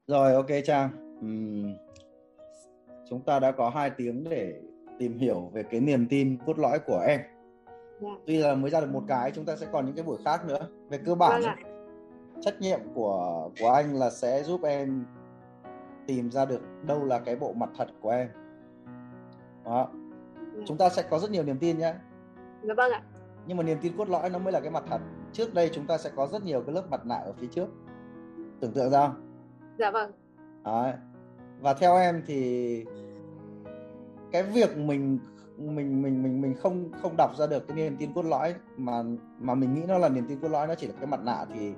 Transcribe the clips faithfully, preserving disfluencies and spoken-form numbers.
Rồi, ok Trang. Ừm, chúng ta đã có hai tiếng để tìm hiểu về cái niềm tin cốt lõi của em. Dạ. Tuy là mới ra được một cái, chúng ta sẽ còn những cái buổi khác nữa. Về cơ Vâng bản ấy, ạ. trách nhiệm của của anh là sẽ giúp em tìm ra được đâu là cái bộ mặt thật của em. Đó. Dạ. Chúng ta sẽ có rất nhiều niềm tin nhé. Dạ vâng ạ. Nhưng mà niềm tin cốt lõi nó mới là cái mặt thật. Trước đây chúng ta sẽ có rất nhiều cái lớp mặt nạ ở phía trước. Tưởng tượng ra không? Dạ vâng. Đấy. Và theo em thì cái việc mình mình mình mình mình không không đọc ra được cái niềm tin cốt lõi mà mà mình nghĩ nó là niềm tin cốt lõi, nó chỉ là cái mặt nạ, thì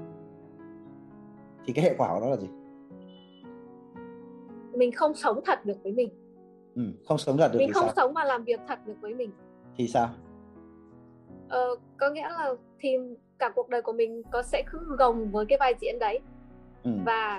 thì cái hệ quả của nó là gì? Mình không sống thật được với mình. Ừ, không sống thật được Mình thì không sao? sống và làm việc thật được với mình. Thì sao? Ờ, có nghĩa là thì cả cuộc đời của mình có sẽ cứ gồng với cái vai diễn đấy. Ừ. Và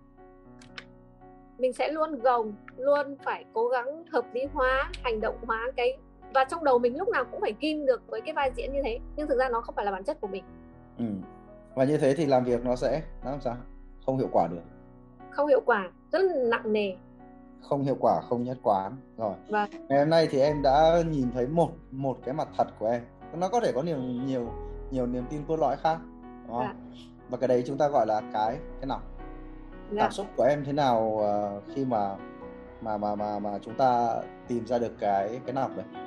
mình sẽ luôn gồng, luôn phải cố gắng hợp lý hóa, hành động hóa cái, và trong đầu mình lúc nào cũng phải ghim được với cái vai diễn như thế, nhưng thực ra nó không phải là bản chất của mình. Ừ. Và như thế thì làm việc nó sẽ nó làm sao? Không hiệu quả được. Không hiệu quả, rất là nặng nề. Không hiệu quả, không nhất quán. Rồi. Và ngày hôm nay thì em đã nhìn thấy một một cái mặt thật của em. Nó có thể có nhiều nhiều nhiều niềm tin cốt lõi khác, đúng không? dạ. Và cái đấy chúng ta gọi là cái cái nào? Dạ. Cảm xúc của em thế nào uh, khi mà mà mà mà mà chúng ta tìm ra được cái cái nọc đấy?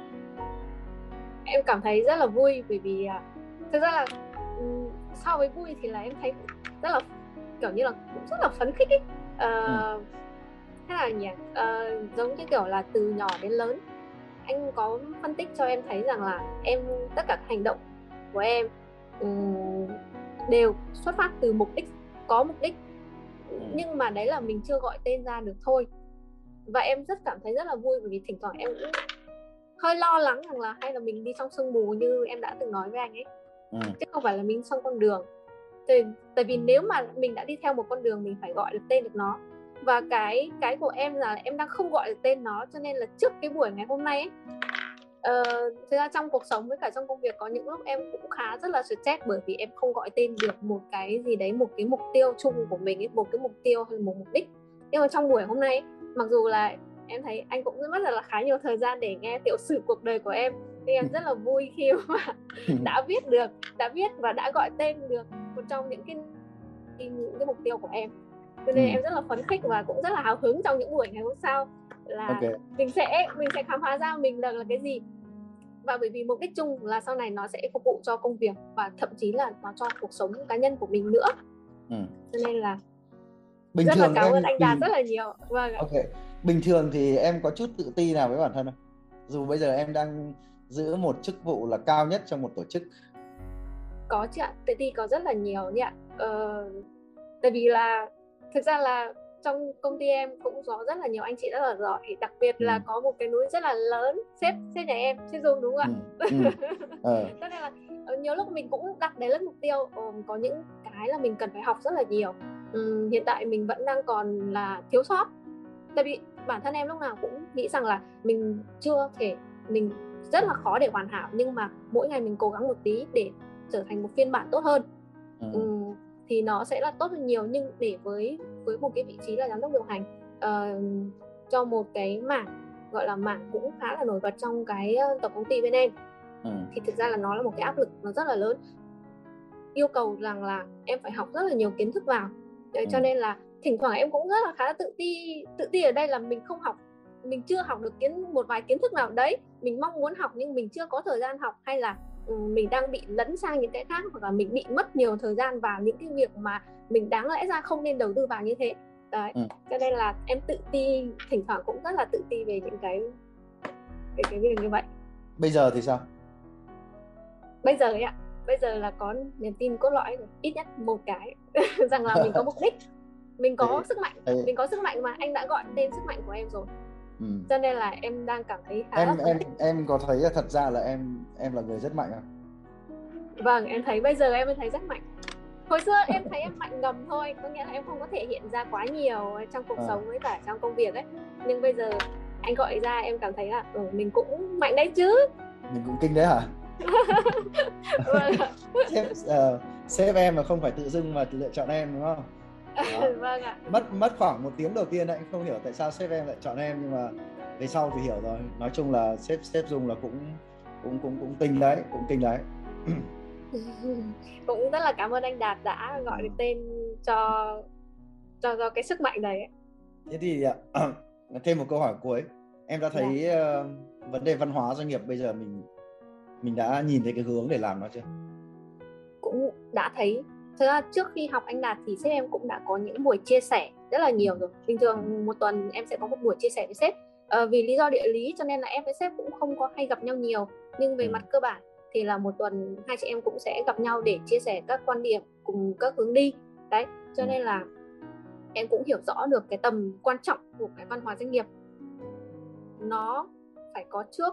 Em cảm thấy rất là vui, bởi vì uh, thực ra là um, so với vui thì là em thấy rất là kiểu như là cũng rất là phấn khích ấy. Uh, ừ. Thế là nhỉ, uh, giống như kiểu là từ nhỏ đến lớn, anh có phân tích cho em thấy rằng là em tất cả hành động của em um, đều xuất phát từ mục đích, có mục đích, nhưng mà đấy là mình chưa gọi tên ra được thôi. Và em rất cảm thấy rất là vui, bởi vì thỉnh thoảng em cũng hơi lo lắng rằng là hay là mình đi trong sương mù như em đã từng nói với anh ấy, ừ. chứ không phải là mình trong con đường. Tại, tại vì nếu mà mình đã đi theo một con đường, mình phải gọi được tên được nó. Và cái cái của em là em đang không gọi được tên nó, cho nên là trước cái buổi ngày hôm nay ấy, uh, thực ra trong cuộc sống với cả trong công việc có những lúc em cũng khá rất là stress, bởi vì em không gọi tên được một cái gì đấy, một cái mục tiêu chung của mình ấy, một cái mục tiêu hay một mục đích. Nhưng mà trong buổi hôm nay ấy, mặc dù là em thấy anh cũng rất là khá nhiều thời gian để nghe tiểu sử cuộc đời của em, thì em rất là vui khi mà đã viết được, đã viết và đã gọi tên được một trong những cái những cái mục tiêu của em. Cho nên ừ. em rất là phấn khích và cũng rất là hào hứng trong những buổi ngày hôm sau là okay. mình sẽ mình sẽ khám phá ra mình là, là cái gì. Và bởi vì mục đích chung là sau này nó sẽ phục vụ cho công việc và thậm chí là nó cho cuộc sống cá nhân của mình nữa. ừ. Cho nên là bình rất thường là cảm ơn em, anh Đạt rất là nhiều. Vâng ạ. Okay. Bình thường thì em có chút tự ti nào với bản thân không? Dù bây giờ em đang giữ một chức vụ là cao nhất trong một tổ chức. Có chị ạ, tự ti có rất là nhiều nhỉ ạ. Ờ, tại vì là thực ra là trong công ty em cũng có rất là nhiều anh chị rất là giỏi, đặc biệt ừ. là có một cái núi rất là lớn, sếp sếp nhà em, sếp Dung đúng không ạ? Ừ. Ừ. Ờ. Cho nên là nhiều lúc mình cũng đặt đấy là mục tiêu, ờ, có những cái là mình cần phải học rất là nhiều. Ừ, hiện tại mình vẫn đang còn là thiếu sót, tại vì bản thân em lúc nào cũng nghĩ rằng là mình chưa thể, mình rất là khó để hoàn hảo, nhưng mà mỗi ngày mình cố gắng một tí để trở thành một phiên bản tốt hơn. Ừ. Ừ, thì nó sẽ là tốt hơn nhiều. Nhưng để với với một cái vị trí là giám đốc điều hành uh, cho một cái mảng gọi là mảng cũng khá là nổi bật trong cái tổng công ty bên em, ừ. thì thực ra là nó là một cái áp lực nó rất là lớn, yêu cầu rằng là em phải học rất là nhiều kiến thức vào. Đấy, ừ. cho nên là thỉnh thoảng em cũng rất là khá là tự ti. Tự ti ở đây là mình không học, mình chưa học được kiến một vài kiến thức nào đấy mình mong muốn học nhưng mình chưa có thời gian học, hay là mình đang bị lấn sang những cái khác, hoặc là mình bị mất nhiều thời gian vào những cái việc mà mình đáng lẽ ra không nên đầu tư vào như thế. Đấy, ừ. cho nên là em tự ti, thỉnh thoảng cũng rất là tự ti về những cái cái, cái việc như vậy. Bây giờ thì sao? Bây giờ ấy ạ, bây giờ là có niềm tin cốt lõi rồi, ít nhất một cái rằng là mình có mục đích, mình có thế, sức mạnh, thế. mình có sức mạnh mà anh đã gọi tên sức mạnh của em rồi. Ừ. Cho nên là em đang cảm thấy khá em là em em có thấy là thật ra là em em là người rất mạnh không? Vâng, em thấy bây giờ em mới thấy rất mạnh. Hồi xưa em thấy em mạnh ngầm thôi, có nghĩa là em không có thể hiện ra quá nhiều trong cuộc à. sống với cả trong công việc ấy. Nhưng bây giờ anh gọi ra em cảm thấy là ừ, mình cũng mạnh đấy chứ. Mình cũng kinh đấy hả? Vâng. sếp, uh, sếp em mà không phải tự dưng mà lựa chọn em đúng không? Vâng ạ. mất mất khoảng một tiếng đầu tiên anh không hiểu tại sao sếp em lại chọn em, nhưng mà về sau thì hiểu rồi. Nói chung là sếp sếp Dung là cũng cũng cũng cũng tinh đấy, cũng kinh đấy. Cũng rất là cảm ơn anh Đạt đã gọi được tên cho cho cho cái sức mạnh này ấy. Thế thì uh, thêm một câu hỏi cuối, em đã thấy yeah. uh, vấn đề văn hóa doanh nghiệp bây giờ mình mình đã nhìn thấy cái hướng để làm nó chưa? Cũng đã thấy. Thực ra trước khi học anh Đạt thì sếp em cũng đã có những buổi chia sẻ rất là nhiều rồi. Bình thường một tuần em sẽ có một buổi chia sẻ với sếp. À, vì lý do địa lý cho nên là em với sếp cũng không có hay gặp nhau nhiều. Nhưng về ừ. mặt cơ bản thì là một tuần hai chị em cũng sẽ gặp nhau để chia sẻ các quan điểm cùng các hướng đi. Đấy, cho nên là em cũng hiểu rõ được cái tầm quan trọng của cái văn hóa doanh nghiệp. Nó phải có trước.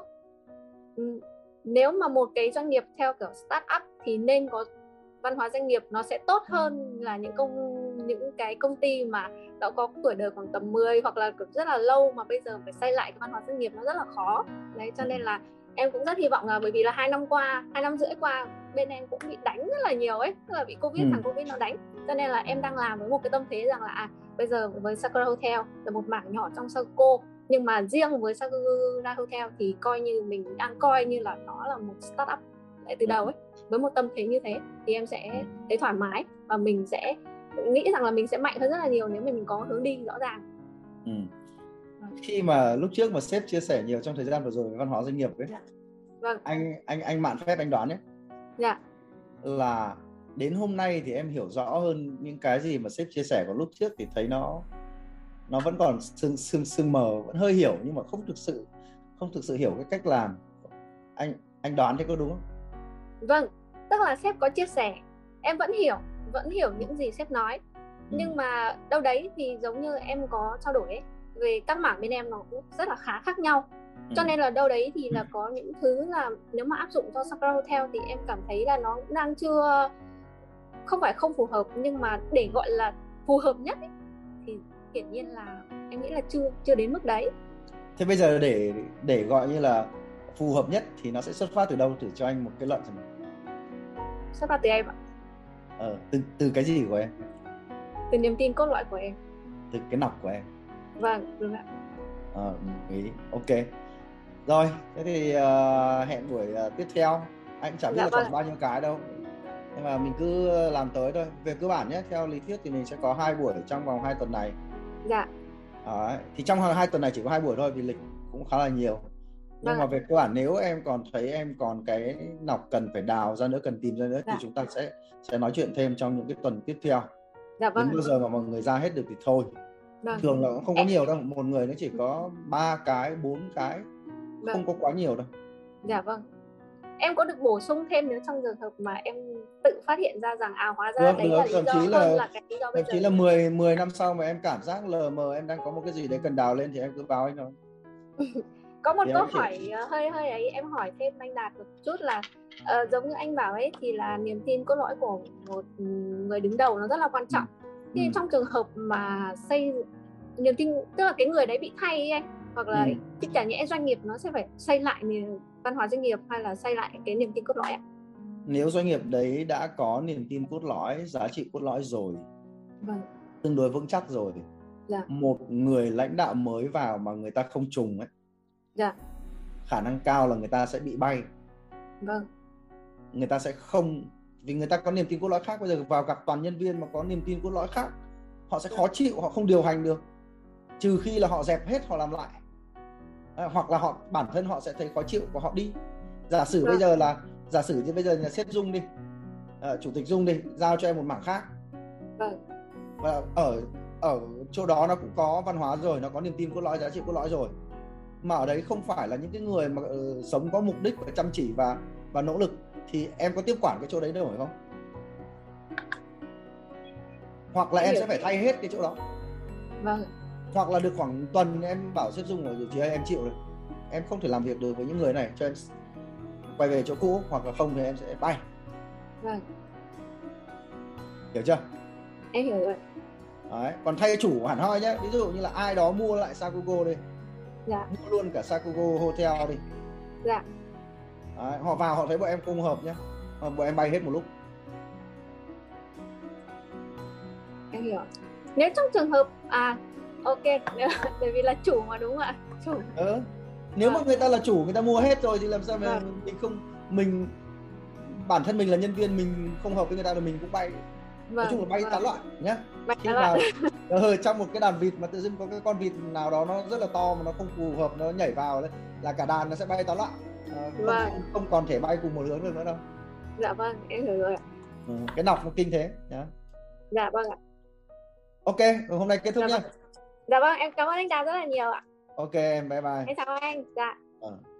Nếu mà một cái doanh nghiệp theo kiểu start up thì nên có văn hóa doanh nghiệp, nó sẽ tốt hơn là những công những cái công ty mà đã có tuổi đời khoảng tầm mười hoặc là rất là lâu mà bây giờ phải xây lại cái văn hóa doanh nghiệp nó rất là khó. Đấy, cho nên là em cũng rất hy vọng là bởi vì là hai năm qua, hai năm rưỡi qua bên em cũng bị đánh rất là nhiều ấy, tức là bị Covid, ừ. thằng Covid nó đánh. Cho nên là em đang làm với một cái tâm thế rằng là à, bây giờ với Sakura Hotel là một mảng nhỏ trong Sakuko, nhưng mà riêng với Sakura Hotel thì coi như mình đang coi như là nó là một startup lại từ đầu ấy. Với một tâm thế như thế thì em sẽ thấy thoải mái và mình sẽ nghĩ rằng là mình sẽ mạnh hơn rất là nhiều nếu mà mình có hướng đi rõ ràng. Ừ. Khi mà lúc trước mà sếp chia sẻ nhiều trong thời gian vừa rồi về văn hóa doanh nghiệp ấy, dạ. Vâng. anh anh anh mạn phép anh đoán nhé, dạ. là đến hôm nay thì em hiểu rõ hơn những cái gì mà sếp chia sẻ, còn lúc trước thì thấy nó nó vẫn còn sương sương sương mờ, vẫn hơi hiểu nhưng mà không thực sự không thực sự hiểu cái cách làm. Anh anh đoán thế có đúng không? Vâng, tức là sếp có chia sẻ, em vẫn hiểu, vẫn hiểu những gì sếp nói. Ừ. Nhưng mà đâu đấy thì giống như em có trao đổi ấy, về các mảng bên em nó cũng rất là khá khác nhau. Ừ. Cho nên là đâu đấy thì là có những thứ là nếu mà áp dụng cho Sakura Hotel thì em cảm thấy là nó đang chưa, không phải không phù hợp, nhưng mà để gọi là phù hợp nhất ấy, thì hiển nhiên là em nghĩ là chưa chưa đến mức đấy. Thế bây giờ để để gọi như là phù hợp nhất thì nó sẽ xuất phát từ đâu, thử cho anh một cái luận xem. Xuất phát từ em ạ. Ờ, từ từ cái gì của em? Từ niềm tin cốt lõi của em. Từ cái nọc của em. Vâng, đúng ạ. Ờ, ý, ok. Rồi, thế thì uh, hẹn buổi uh, tiếp theo. Anh chẳng biết dạ, là vâng. còn bao nhiêu cái đâu, nhưng mà mình cứ làm tới thôi. Về cơ bản nhé, theo lý thuyết thì mình sẽ có hai buổi trong vòng hai tuần này. Dạ. Đấy, thì trong hai tuần này chỉ có hai buổi thôi vì lịch cũng khá là nhiều. Nhưng vâng. mà về cơ bản nếu em còn thấy em còn cái nọc cần phải đào ra nữa, cần tìm ra nữa, dạ. thì chúng ta sẽ sẽ nói chuyện thêm trong những cái tuần tiếp theo. Dạ, vâng. Đến bao giờ mà mọi người ra hết được thì thôi. Vâng. Thường là cũng không có nhiều đâu, một người nó chỉ có ba cái, bốn cái, vâng. không có quá nhiều đâu. Dạ vâng. Em có được bổ sung thêm nếu trong trường hợp mà em tự phát hiện ra rằng à hóa ra được, đấy được. là lý do hơn là, là cái lý do bây giờ. Thậm chí là mười, mười năm sau mà em cảm giác lờ mờ em đang có một cái gì đấy cần đào lên thì em cứ báo anh thôi. Có một thì câu hỏi chỉ... hơi hơi ấy em hỏi thêm anh Đạt một chút là uh, giống như anh bảo ấy thì là niềm tin cốt lõi của một người đứng đầu nó rất là quan trọng. Ừ. Thì ừ. trong trường hợp mà xây niềm tin, tức là cái người đấy bị thay ấy anh, hoặc là ừ. chả nhẽ doanh nghiệp nó sẽ phải xây lại văn hóa doanh nghiệp hay là xây lại cái niềm tin cốt lõi ạ? Nếu doanh nghiệp đấy đã có niềm tin cốt lõi, giá trị cốt lõi rồi, vâng. tương đối vững chắc rồi, dạ. một người lãnh đạo mới vào mà người ta không trùng ấy, dạ. khả năng cao là người ta sẽ bị bay. Vâng. Người ta sẽ không, vì người ta có niềm tin cốt lõi khác. Bây giờ vào gặp toàn nhân viên mà có niềm tin cốt lõi khác, họ sẽ khó chịu, họ không điều hành được, trừ khi là họ dẹp hết, họ làm lại, à, hoặc là họ bản thân họ sẽ thấy khó chịu và họ đi. Giả sử vâng. bây giờ là giả sử như bây giờ là sếp Dung đi, à, chủ tịch Dung đi, giao cho em một mảng khác, vâng. và ở ở chỗ đó nó cũng có văn hóa rồi, nó có niềm tin cốt lõi, giá trị cốt lõi rồi, mà ở đấy không phải là những cái người mà uh, sống có mục đích và chăm chỉ và và nỗ lực, thì em có tiếp quản cái chỗ đấy đâu phải không? Hoặc là em sẽ phải thay hết cái chỗ đó. Vâng. Hoặc là được khoảng tuần em bảo sếp Dung là chị ơi em chịu rồi, em không thể làm việc được với những người này, cho em quay về chỗ cũ, hoặc là không thì em sẽ bay. Vâng. Hiểu chưa? Em hiểu rồi. Đấy, còn thay chủ hẳn hoi nhé, ví dụ như là ai đó mua lại Sakugo đi, dạ. mua luôn cả Sakugo Hotel đi, dạ. Đấy, họ vào họ thấy bọn em không hợp nhé, bọn em bay hết một lúc. Em hiểu. Nếu trong trường hợp à ok, bởi vì là chủ mà đúng không ạ? Chủ. Ừ. Nếu mà người ta là chủ, người ta mua hết rồi thì làm sao mà Vâng. mình không, mình bản thân mình là nhân viên, mình không hợp với người ta là mình cũng bay. Nói chung là Vâng. bay Vâng. tán loạn nhá. Bay Khi tán mà loạn. ờ, trong một cái đàn vịt mà tự dưng có cái con vịt nào đó nó rất là to mà nó không phù hợp, nó nhảy vào đấy, là cả đàn nó sẽ bay tán loạn. À, không, Vâng. không không còn thể bay cùng một hướng được nữa đâu. Dạ vâng, em hiểu rồi ạ. Ừ, cái nọc nó kinh thế nhá. Dạ vâng ạ. Ok, hôm nay kết thúc Dạ nhá. vâng. Dạ vâng, em cảm ơn anh Đạt rất là nhiều ạ. Ok em, bye bye. Em chào anh. Dạ. Ờ.